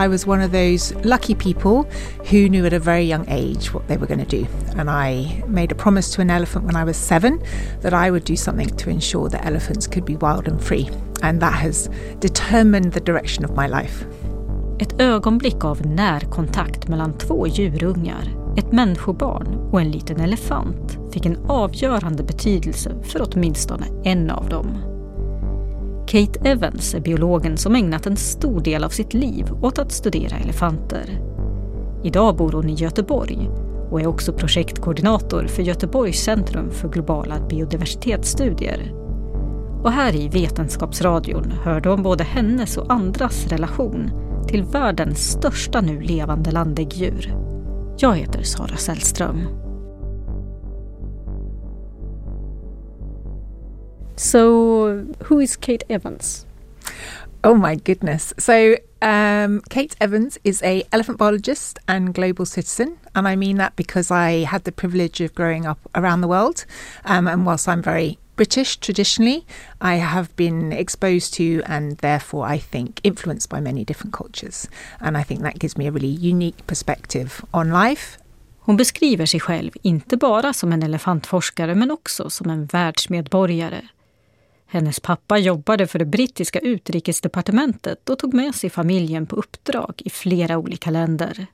I was one of those lucky people who knew at a very young age what they were going to do. And I made a promise to an elephant when I was 7 that I would do something to ensure that elephants could be wild and free. And that has determined the direction of my life. Ett ögonblick av närkontakt mellan 2 djurungar, ett människobarn och en liten elefant fick en avgörande betydelse för åtminstone en av dem. Kate Evans är biologen som ägnat en stor del av sitt liv åt att studera elefanter. Idag bor hon i Göteborg och är också projektkoordinator för Göteborgs centrum för globala biodiversitetsstudier. Och här i Vetenskapsradion hörde om både hennes och andras relation till världens största nu levande landdäggdjur. Jag heter Sara Sällström. So, who is Kate Evans? Oh my goodness. So Kate Evans is a elephant biologist and global citizen. And I mean that because I had the privilege of growing up around the world. And whilst I'm very British traditionally, I have been exposed to and therefore I think influenced by many different cultures. And I think that gives me a really unique perspective on life. Hon beskriver sig själv inte bara som en elefantforskare men också som en världsmedborgare. Hennes pappa jobbade för det brittiska utrikesdepartementet och tog med sig familjen på uppdrag i flera olika länder.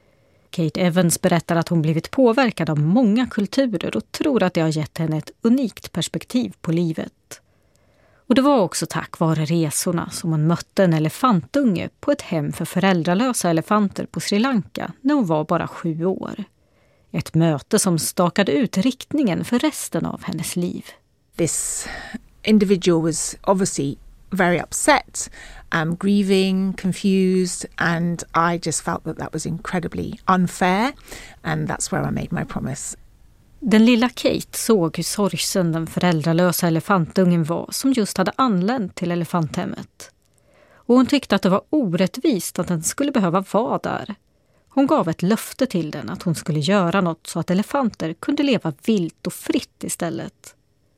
Kate Evans berättar att hon blivit påverkad av många kulturer och tror att det har gett henne ett unikt perspektiv på livet. Och det var också tack vare resorna som hon mötte en elefantunge på ett hem för föräldralösa elefanter på Sri Lanka när hon var bara 7 år. Ett möte som stakade ut riktningen för resten av hennes liv. This individual was obviously very upset, grieving, confused, and I just felt that was incredibly unfair, and that's where I made my promise. Den lilla Kate såg hur sorgsen den föräldralösa elefantungen var som just hade anlänt till elefanthemmet. Och hon tyckte att det var orättvist att den skulle behöva vara där. Hon gav ett löfte till den att hon skulle göra något så att elefanter kunde leva vilt och fritt istället.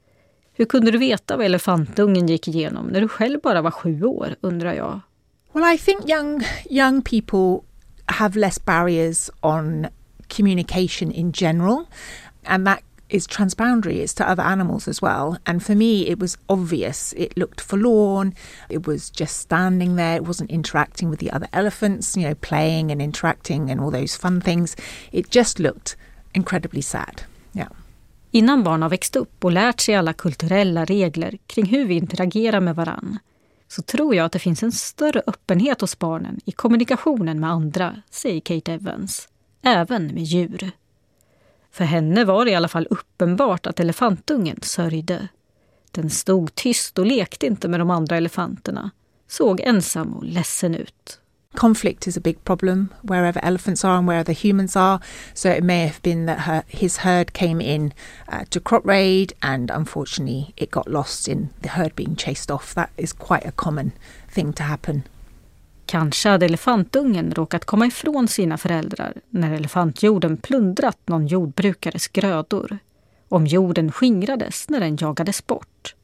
Hur kunde du veta vad elefantungen gick igenom när du själv bara var 7 år, undrar jag? Well, I think young people have less barriers on communication in general, and that is transboundary, it's to other animals as well. And for me, it was obvious. It looked forlorn. It was just standing there. It wasn't interacting with the other elephants, playing and interacting and all those fun things. It just looked incredibly sad. Yeah. Innan barn har växt upp och lärt sig alla kulturella regler kring hur vi interagerar med varann, så tror jag att det finns en större öppenhet hos barnen i kommunikationen med andra, säger Kate Evans, även med djur. För henne var det i alla fall uppenbart att elefantungen sörjde. Den stod tyst och lekte inte med de andra elefanterna, såg ensam och ledsen ut. Conflict is a big problem wherever elephants are and wherever the humans are. So it may have been that his herd came in to crop raid, and unfortunately it got lost in the herd being chased off. That is quite a common thing to happen. Kanske hade elefantungen råkat komma ifrån sina föräldrar när elefantjorden plundrat någon jordbrukares grödor. Om jorden skingrades när den jagades bort.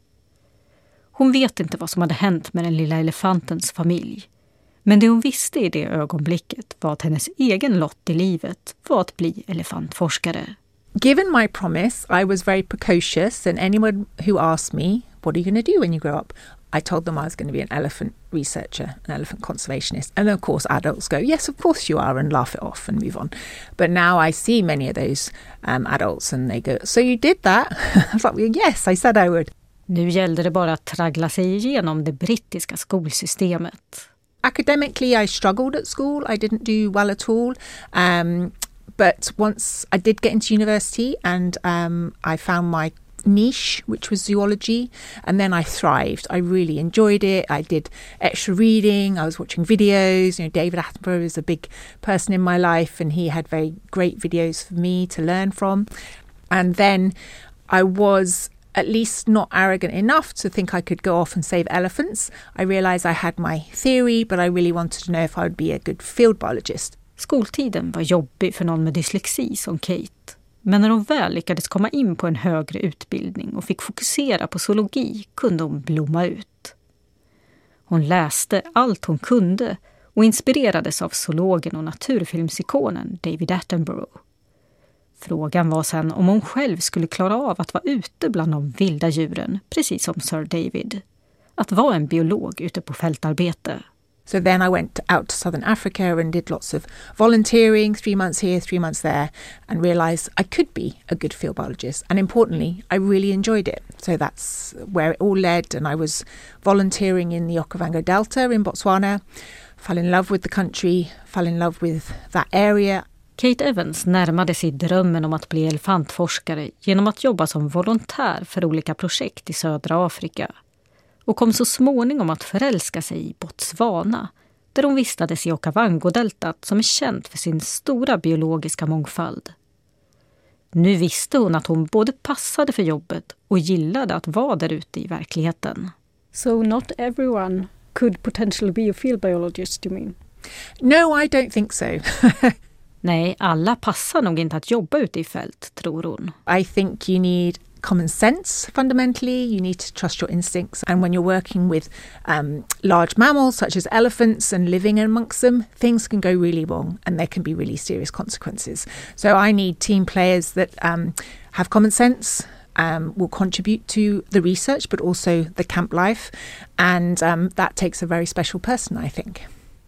Hon vet inte vad som hade hänt med den lilla elefantens familj. Men det hon visste i det ögonblicket var att hennes egen lott i livet var att bli elefantforskare. Given my promise, I was very precocious, and anyone who asked me, what are you going to do when you grow up? I told them I was going to be an elephant researcher, an elephant conservationist. And of course adults go, yes, of course you are, and laugh it off and move on. But now I see many of those adults and they go, so you did that? I was like, well, yes, I said I would. Nu gällde det bara att traggla sig igenom det brittiska skolsystemet. Academically, I struggled at school. I didn't do well at all. But once I did get into university and I found my niche, which was zoology, and then I thrived. I really enjoyed it. I did extra reading. I was watching videos. David Attenborough is a big person in my life, and he had very great videos for me to learn from. And then I was at least not arrogant enough to think I could go off and save elephants. I realized I had my theory, but I really wanted to know if I would be a good field biologist. Skoltiden var jobbig för någon med dyslexi som Kate. Men när hon väl lyckades komma in på en högre utbildning och fick fokusera på zoologi kunde hon blomma ut. Hon läste allt hon kunde och inspirerades av zoologen och naturfilmsikonen David Attenborough. Frågan var sen om hon själv skulle klara av att vara ute bland de vilda djuren, precis som Sir David. Att vara en biolog ute på fältarbete. So then I went out to Southern Africa and did lots of volunteering, 3 months here, 3 months there, and realised I could be a good field biologist. And importantly, I really enjoyed it. So that's where it all led. And I was volunteering in the Okavango Delta in Botswana, fell in love with the country, fell in love with that area. Kate Evans närmade sig drömmen om att bli elefantforskare genom att jobba som volontär för olika projekt i södra Afrika. Och kom så småningom att förälska sig i Botswana, där hon vistades i Okavango-deltat som är känt för sin stora biologiska mångfald. Nu visste hon att hon både passade för jobbet och gillade att vara där ute i verkligheten. So not everyone could potentially be a field biologist, you mean? No, I don't think so. Nej, alla passar nog inte att jobba ute i fält, tror hon. I think you need common sense fundamentally. You need to trust your instincts, and when you're working with large mammals such as elephants and living amongst them, things can go really wrong and there can be really serious consequences. So I need team players that have common sense, will contribute to the research but also the camp life, and that takes a very special person, I think.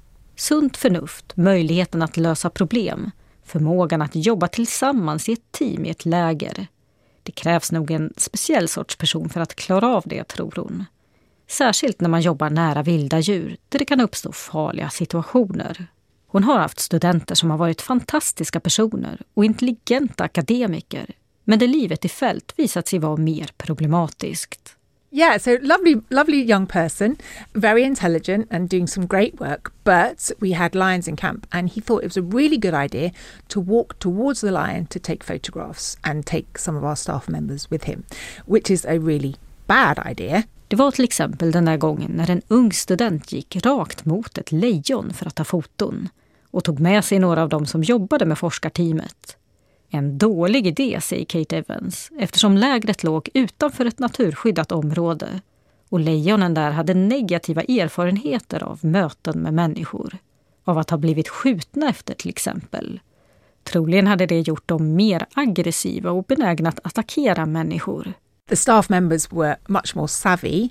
Sunt förnuft, möjligheten att lösa problem, förmågan att jobba tillsammans i ett team i ett läger. Det krävs nog en speciell sorts person för att klara av det, tror hon. Särskilt när man jobbar nära vilda djur där det kan uppstå farliga situationer. Hon har haft studenter som har varit fantastiska personer och intelligenta akademiker, men där livet i fält visat sig vara mer problematiskt. Yeah, so lovely young person, very intelligent and doing some great work. But we had lions in camp and he thought it was a really good idea to walk towards the lion to take photographs and take some of our staff members with him, which is a really bad idea. Det var till exempel den där gången när en ung student gick rakt mot ett lejon för att ta foton och tog med sig några av dem som jobbade med forskarteamet. En dålig idé, säger Kate Evans, eftersom lägret låg utanför ett naturskyddat område och lejonen där hade negativa erfarenheter av möten med människor, av att ha blivit skjutna efter till exempel. Troligen hade det gjort dem mer aggressiva och benägna att attackera människor. The staff members were much more savvy.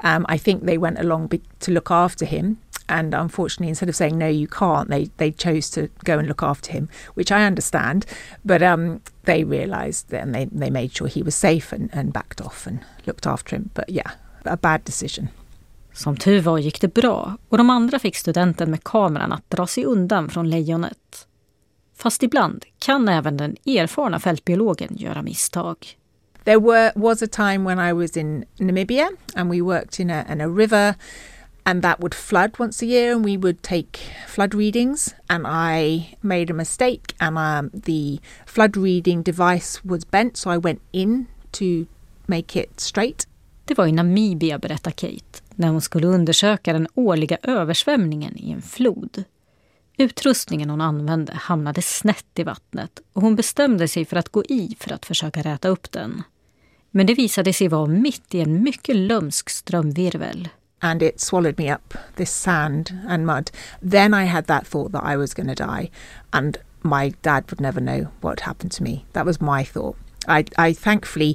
I think they went along to look after him. And unfortunately, instead of saying, no, you can't, they chose to go and look after him, which I understand. But they realised and they made sure he was safe and backed off and looked after him. But yeah, a bad decision. Som tur var gick det bra och de andra fick studenten med kameran att dra sig undan från lejonet. Fast ibland kan även den erfarna fältbiologen göra misstag. There was a time when I was in Namibia and we worked in a river. And that would flood once a year and we would take flood readings, and I made a mistake and the flood reading device was bent, so I went in to make it straight. Det var i Namibia, berättar Kate, när hon skulle undersöka den årliga översvämningen i en flod. Utrustningen hon använde hamnade snett i vattnet och hon bestämde sig för att gå i för att försöka räta upp den. Men det visade sig vara mitt i en mycket lömsk strömvirvel. And it swallowed me up, this sand and mud. Then I had that thought that I was going to die and my dad would never know what happened to me. That was my thought. I thankfully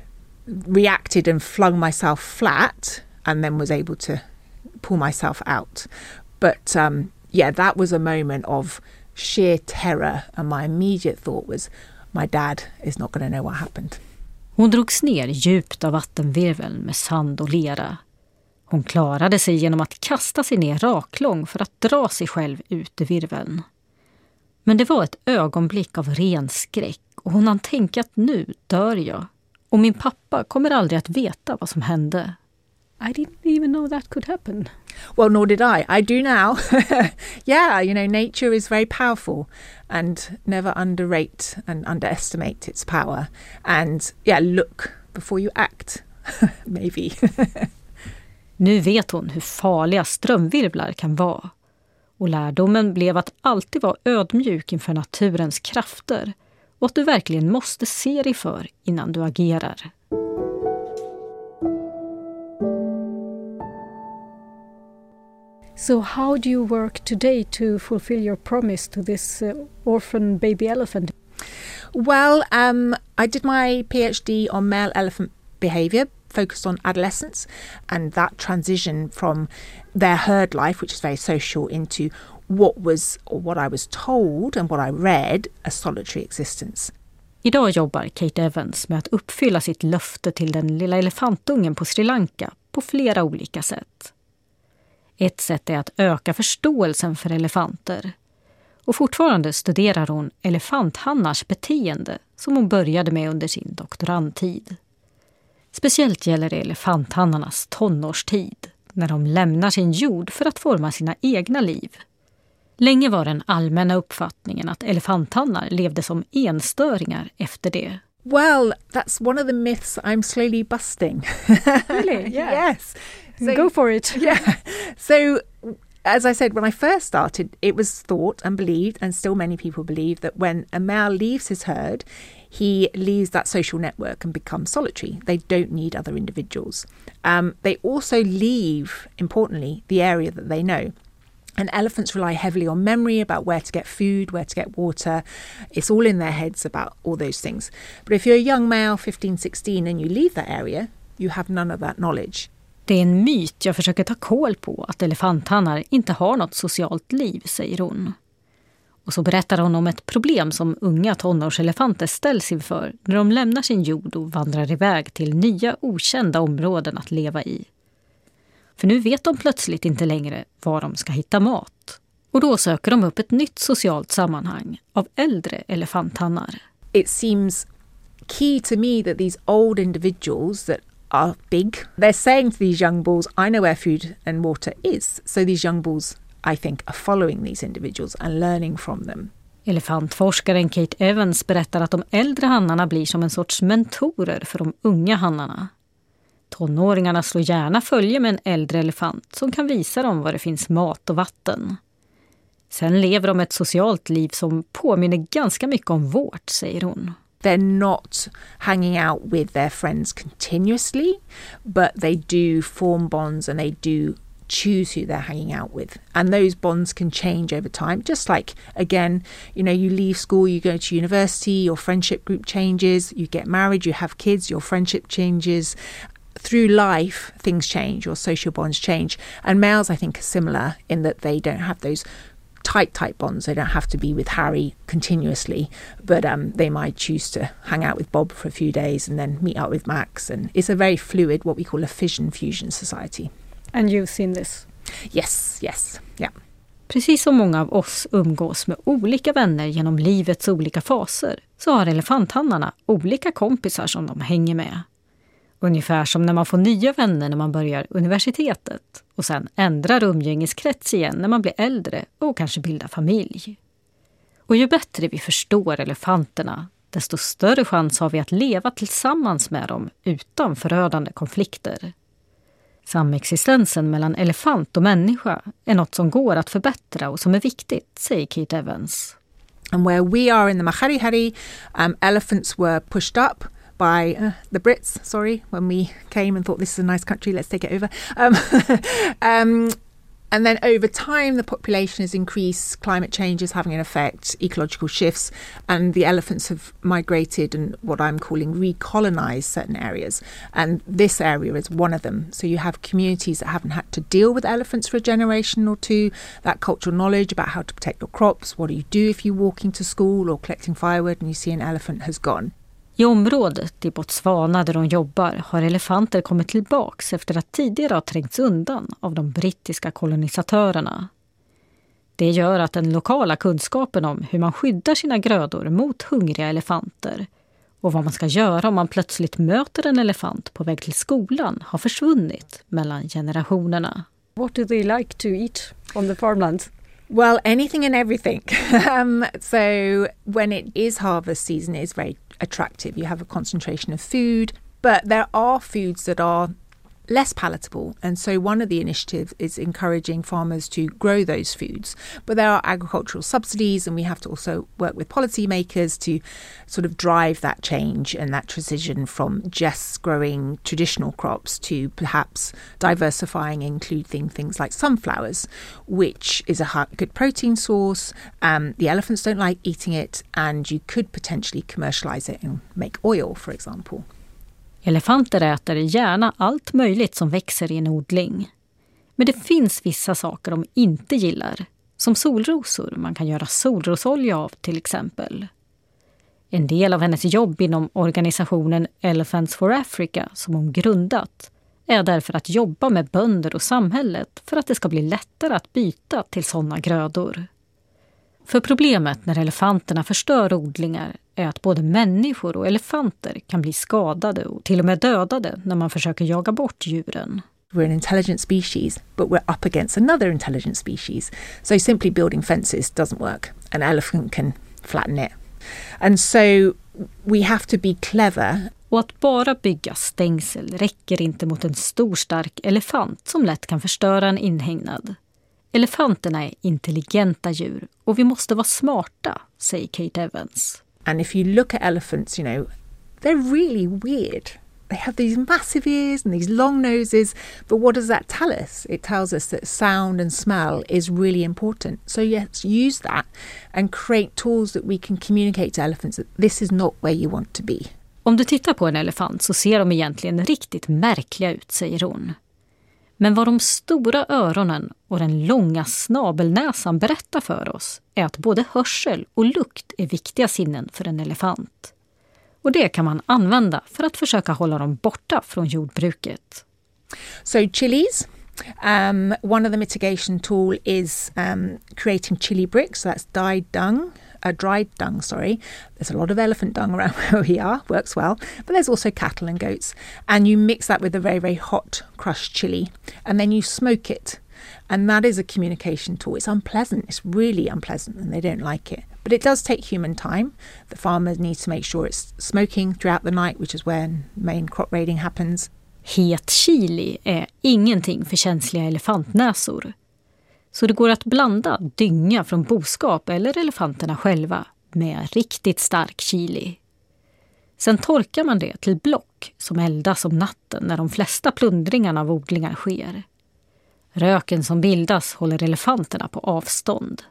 reacted and flung myself flat and then was able to pull myself out. But yeah, that was a moment of sheer terror and my immediate thought was my dad is not going to know what happened. Hon drogs ner djupt av vattenvirveln med sand och lera. Hon klarade sig genom att kasta sig ner raklång för att dra sig själv ut i virveln. Men det var ett ögonblick av ren skräck och hon hann tänka att nu dör jag. Och min pappa kommer aldrig att veta vad som hände. I didn't even know that could happen. Well, nor did I. I do now. Yeah, nature is very powerful and never underrate and underestimate its power. And yeah, look before you act, maybe. Nu vet hon hur farliga strömvirvlar kan vara. Och lärdomen blev att alltid vara ödmjuk inför naturens krafter och att du verkligen måste se dig för innan du agerar. So how do you work today to fulfill your promise to this orphan baby elephant? Well, I did my PhD on male elephant behaviour, focused on adolescence, and that transition from their herd life, which is very social, into what I was told and what I read, a solitary existence. Idag jobbar Kate Evans med att uppfylla sitt löfte till den lilla elefantungen på Sri Lanka på flera olika sätt. Ett sätt är att öka förståelsen för elefanter. Och fortfarande studerar hon elefanthannars beteende som hon började med under sin doktorandtid. Speciellt gäller det elefanthannarnas tonårstid, när de lämnar sin jord för att forma sina egna liv. Länge var den allmänna uppfattningen att elefanthannar levde som enstöringar efter det. Well, that's one of the myths I'm slowly busting. Really? Yeah. Yes. So, go for it. Yeah. So, as I said, when I first started, it was thought and believed, and still many people believe, that when a male leaves his herd, he leaves that social network and becomes solitary. They don't need other individuals. They also leave, importantly, the area that they know. And elephants rely heavily on memory about where to get food, where to get water. It's all in their heads about all those things. But if you're a young male, 15, 16, and you leave that area, you have none of that knowledge. Det är en myt jag försöker ta kål på, att elefanthannar inte har något socialt liv, säger hon. Och så berättar hon om ett problem som unga tonårselefanter ställs inför när de lämnar sin jord och vandrar iväg till nya okända områden att leva i. För nu vet de plötsligt inte längre var de ska hitta mat. Och då söker de upp ett nytt socialt sammanhang av äldre elefanthannar. It seems key to me that these old individuals that are big, they're saying to these young bulls, I know where food and water is. So these young bulls, I think, are following these individuals and learning from them. Elefantforskaren Kate Evans berättar att de äldre hannarna blir som en sorts mentorer för de unga hannarna. Tonåringarna slår gärna följe med en äldre elefant som kan visa dem var det finns mat och vatten. Sen lever de ett socialt liv som påminner ganska mycket om vårt, säger hon. They're not hanging out with their friends continuously, but they do form bonds and they do choose who they're hanging out with. And those bonds can change over time. Just like, again, you leave school, you go to university, your friendship group changes, you get married, you have kids, your friendship changes. Through life, things change, your social bonds change. And males, I think, are similar in that they don't have those tight bonds. They don't have to be with Harry continuously, but they might choose to hang out with Bob for a few days and then meet up with Max. And it's a very fluid, what we call a fission-fusion society. And you've seen this? Yes, yeah. Precis som många av oss umgås med olika vänner genom livets olika faser, så har elefanthannarna olika kompisar som de hänger med. Ungefär som när man får nya vänner när man börjar universitetet och sen ändrar umgängeskrets igen när man blir äldre och kanske bildar familj. Och ju bättre vi förstår elefanterna, desto större chans har vi att leva tillsammans med dem utan förödande konflikter. Samexistensen mellan elefant och människa är något som går att förbättra och som är viktigt, säger Kate Evans. And where we are in the Mahari, elephants were pushed up by the Brits, when we came and thought this is a nice country, let's take it over. And then over time, the population has increased, climate change is having an effect, ecological shifts, and the elephants have migrated and what I'm calling recolonized certain areas. And this area is one of them. So you have communities that haven't had to deal with elephants for a generation or two, that cultural knowledge about how to protect your crops, what do you do if you're walking to school or collecting firewood and you see an elephant has gone. I området i Botswana där de jobbar har elefanter kommit tillbaks efter att tidigare ha trängts undan av de brittiska kolonisatörerna. Det gör att den lokala kunskapen om hur man skyddar sina grödor mot hungriga elefanter och vad man ska göra om man plötsligt möter en elefant på väg till skolan har försvunnit mellan generationerna. What do they like to eat on the farmlands? Well, anything and everything. So when it is harvest season, it's very attractive. You have a concentration of food, but there are foods that are less palatable. And so one of the initiatives is encouraging farmers to grow those foods. But there are agricultural subsidies, and we have to also work with policymakers to sort of drive that change and that transition from just growing traditional crops to perhaps diversifying, including things like sunflowers, which is a good protein source. The elephants don't like eating it, and you could potentially commercialize it and make oil, for example. Elefanter äter gärna allt möjligt som växer i en odling. Men det finns vissa saker de inte gillar, som solrosor man kan göra solrosolja av till exempel. En del av hennes jobb inom organisationen Elephants for Africa som hon grundat är därför att jobba med bönder och samhället för att det ska bli lättare att byta till sådana grödor. För problemet när elefanterna förstör odlingar är att både människor och elefanter kan bli skadade och till och med dödade när man försöker jaga bort djuren. We're an intelligent species, but we're up against another intelligent species. So simply building fences doesn't work. An elephant can flatten it. And so we have to be clever. Och att bara bygga stängsel räcker inte mot en stor stark elefant som lätt kan förstöra en inhägnad. Elefanterna är intelligenta djur och vi måste vara smarta, säger Kate Evans. And if you look at elephants, you know, they're really weird. They have these massive ears and these long noses, but what does that tell us? It tells us that sound and smell is really important. So yes, use that and create tools that we can communicate to elephants that this is not where you want to be. Om du tittar på en elefant så ser de egentligen riktigt märkliga ut, säger hon. Men vad de stora öronen och den långa snabelnäsan berättar för oss är att både hörsel och lukt är viktiga sinnen för en elefant. Och det kan man använda för att försöka hålla dem borta från jordbruket. So chilies, one of the mitigation tool is creating chili bricks. So that's dried dung, There's a lot of elephant dung around where we are, works well. But there's also cattle and goats. And you mix that with a very, very hot crushed chili. And then you smoke it. And that is a communication tool. It's unpleasant. It's really unpleasant and they don't like it. But it does take human time. The farmer needs to make sure it's smoking throughout the night, which is when main crop raiding happens. Het chili är ingenting för känsliga elefantnäsor. Så det går att blanda dynga från boskap eller elefanterna själva med riktigt stark chili. Sen torkar man det till block som eldas om natten när de flesta plundringarna av odlingar sker. Röken som bildas håller elefanterna på avstånd.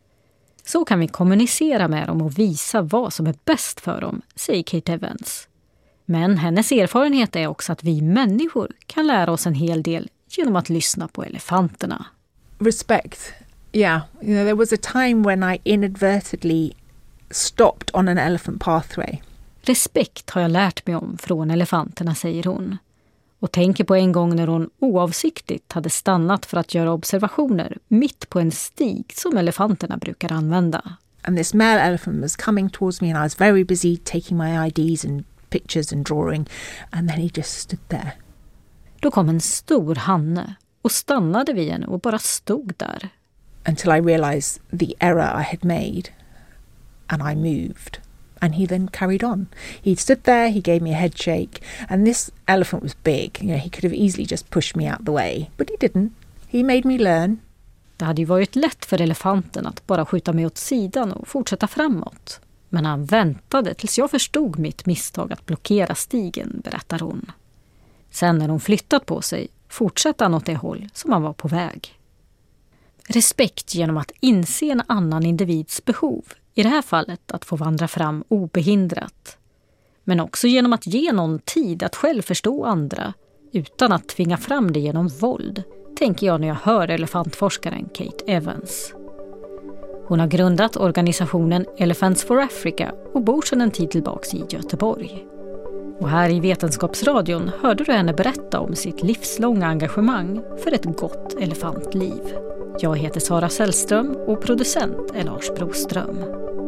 Så kan vi kommunicera med dem och visa vad som är bäst för dem, säger Kate Evans. Men hennes erfarenhet är också att vi människor kan lära oss en hel del genom att lyssna på elefanterna. Respect. Yeah. You know, there was a time when I inadvertently stopped on an elephant pathway. Respekt har jag lärt mig om från elefanterna, säger hon. Och tänker på en gång när hon oavsiktligt hade stannat för att göra observationer mitt på en stig som elefanterna brukar använda. And this male elephant was coming towards me and I was very busy taking my IDs and pictures and drawing. And then he just stood there. Då kom en stor hanne och stannade vid henne och bara stod där. Until I realized the error I had made and I moved. And he then carried on. He stood there, he gave me a head shake, and this elephant was big. You know, he could have easily just pushed me out the way, but he didn't. He made me learn. Det hade ju varit lätt för elefanten att bara skjuta mig åt sidan och fortsätta framåt. Men han väntade tills jag förstod mitt misstag att blockera stigen, berättar hon. Sen när hon flyttat på sig fortsatte han åt det håll som han var på väg. Respekt genom att inse en annan individs behov. I det här fallet att få vandra fram obehindrat. Men också genom att ge någon tid att själv förstå andra utan att tvinga fram det genom våld, tänker jag när jag hör elefantforskaren Kate Evans. Hon har grundat organisationen Elephants for Africa och bor sedan en tid tillbaka i Göteborg. Och här i Vetenskapsradion hörde du henne berätta om sitt livslånga engagemang för ett gott elefantliv. Jag heter Sara Sällström och producent är Lars Broström.